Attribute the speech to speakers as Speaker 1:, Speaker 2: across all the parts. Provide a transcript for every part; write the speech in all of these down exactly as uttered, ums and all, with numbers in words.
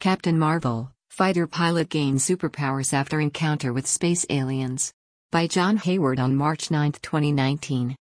Speaker 1: Captain Marvel, fighter pilot gains superpowers after encounter with space aliens. By John Hayward on March ninth, twenty nineteen.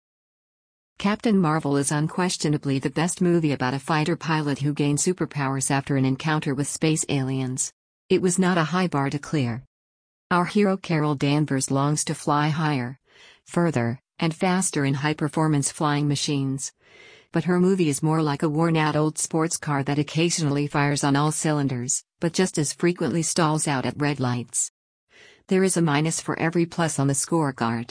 Speaker 1: Captain Marvel is unquestionably the best movie about a fighter pilot who gained superpowers after an encounter with space aliens. It was not a high bar to clear. Our hero Carol Danvers longs to fly higher, further, and faster in high-performance flying machines. But her movie is more like a worn-out old sports car that occasionally fires on all cylinders, but just as frequently stalls out at red lights. There is a minus for every plus on the scorecard.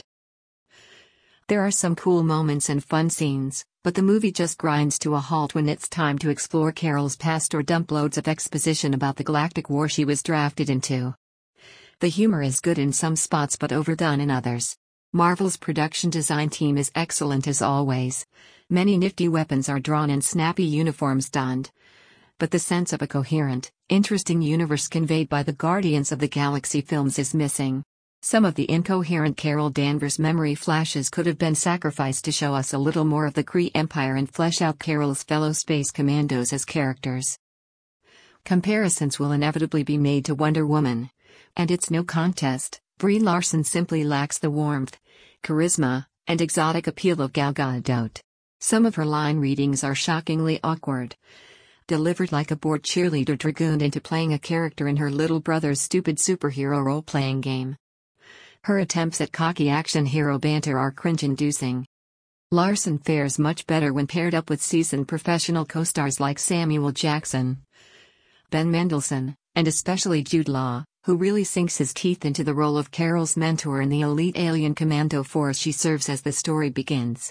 Speaker 1: There are some cool moments and fun scenes, but the movie just grinds to a halt when it's time to explore Carol's past or dump loads of exposition about the galactic war she was drafted into. The humor is good in some spots but overdone in others. Marvel's production design team is excellent as always. Many nifty weapons are drawn and snappy uniforms donned. But the sense of a coherent, interesting universe conveyed by the Guardians of the Galaxy films is missing. Some of the incoherent Carol Danvers memory flashes could have been sacrificed to show us a little more of the Kree Empire and flesh out Carol's fellow space commandos as characters. Comparisons will inevitably be made to Wonder Woman. And it's no contest, Brie Larson simply lacks the warmth, charisma, and exotic appeal of Gal Gadot. Some of her line readings are shockingly awkward. Delivered like a bored cheerleader dragooned into playing a character in her little brother's stupid superhero role-playing game. Her attempts at cocky action hero banter are cringe-inducing. Larson fares much better when paired up with seasoned professional co-stars like Samuel Jackson, Ben Mendelsohn, and especially Jude Law, who really sinks his teeth into the role of Carol's mentor in the elite alien commando force she serves as the story begins.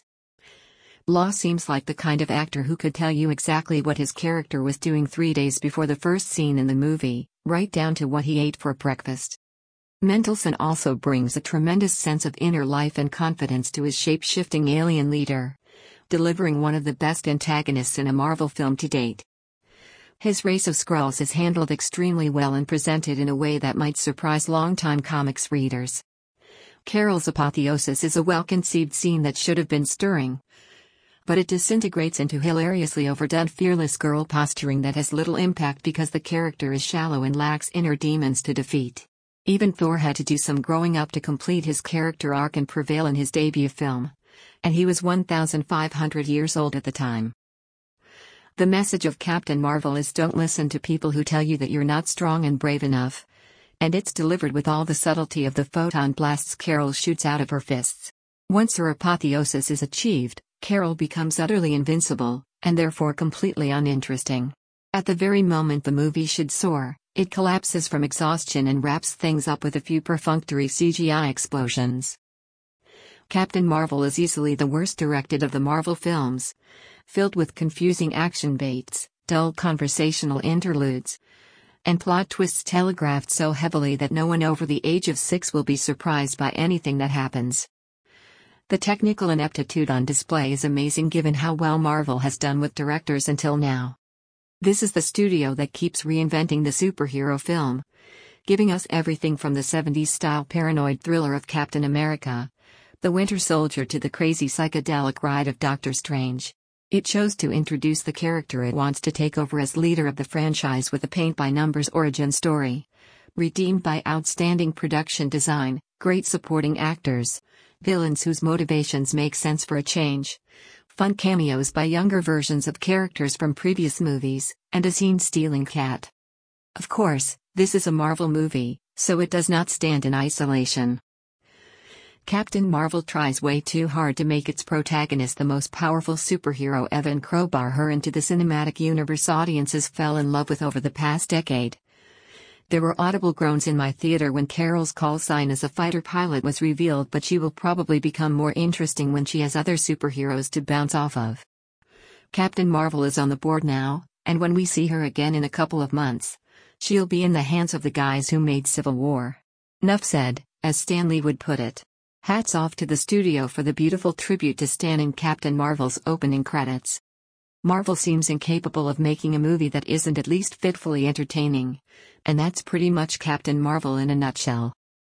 Speaker 1: Law seems like the kind of actor who could tell you exactly what his character was doing three days before the first scene in the movie, right down to what he ate for breakfast. Mendelsohn also brings a tremendous sense of inner life and confidence to his shape-shifting alien leader, delivering one of the best antagonists in a Marvel film to date. His race of Skrulls is handled extremely well and presented in a way that might surprise longtime comics readers. Carol's apotheosis is a well-conceived scene that should have been stirring, but it disintegrates into hilariously overdone fearless girl posturing that has little impact because the character is shallow and lacks inner demons to defeat. Even Thor had to do some growing up to complete his character arc and prevail in his debut film. And he was one thousand five hundred years old at the time. The message of Captain Marvel is don't listen to people who tell you that you're not strong and brave enough. And it's delivered with all the subtlety of the photon blasts Carol shoots out of her fists. Once her apotheosis is achieved, Carol becomes utterly invincible, and therefore completely uninteresting. At the very moment the movie should soar, it collapses from exhaustion and wraps things up with a few perfunctory C G I explosions. Captain Marvel is easily the worst directed of the Marvel films, filled with confusing action baits, dull conversational interludes, and plot twists telegraphed so heavily that no one over the age of six will be surprised by anything that happens. The technical ineptitude on display is amazing given how well Marvel has done with directors until now. This is the studio that keeps reinventing the superhero film, giving us everything from the seventies-style paranoid thriller of Captain America, The Winter Soldier to the crazy psychedelic ride of Doctor Strange. It chose to introduce the character it wants to take over as leader of the franchise with a paint-by-numbers origin story, redeemed by outstanding production design, great supporting actors, villains whose motivations make sense for a change, fun cameos by younger versions of characters from previous movies, and a scene-stealing cat. Of course, this is a Marvel movie, so it does not stand in isolation. Captain Marvel tries way too hard to make its protagonist the most powerful superhero ever and crowbar her into the cinematic universe audiences fell in love with over the past decade. There were audible groans in my theater when Carol's call sign as a fighter pilot was revealed, but she will probably become more interesting when she has other superheroes to bounce off of. Captain Marvel is on the board now, and when we see her again in a couple of months, she'll be in the hands of the guys who made Civil War. Nuff said, as Stan Lee would put it. Hats off to the studio for the beautiful tribute to Stan in Captain Marvel's opening credits. Marvel seems incapable of making a movie that isn't at least fitfully entertaining. And that's pretty much Captain Marvel in a nutshell.